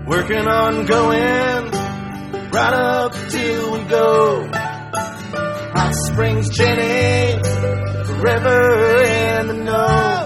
working on going right up till we go. Hot Springs Jenny, forever in the know.